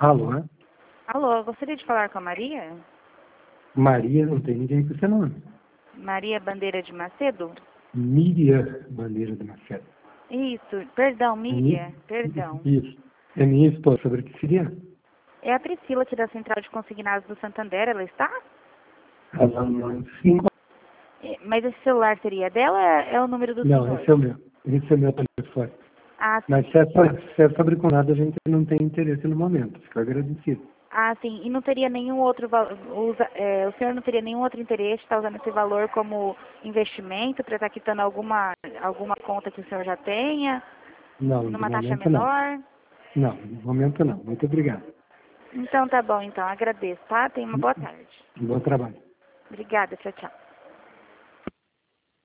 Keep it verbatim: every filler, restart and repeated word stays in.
Alô? Alô, gostaria de falar com a Maria? Maria, não tem ninguém com esse nome. Maria Bandeira de Macedo? Miriam Bandeira de Macedo. Isso, perdão, É mi- Miriam, perdão. Isso. É minha esposa, sobre o que seria? É a Priscila aqui da Central de Consignados do Santander, ela está? Ela não, sim. É, mas esse celular seria dela ou é é o número do Não, senhor? esse é o meu. Esse é o meu telefone. Ah, Mas sim. se é, só- se é sobre conado, a gente não tem interesse no momento. Fico agradecido. Ah, sim. E não teria nenhum outro valor, o senhor não teria nenhum outro interesse em estar usando esse valor como investimento para estar quitando alguma, alguma conta que o senhor já tenha, Não, no numa taxa momento não. menor? Não, no momento não. Muito obrigado. Então tá bom, então, agradeço, tá? Tenha uma boa tarde. Bom trabalho. Obrigada, tchau, tchau.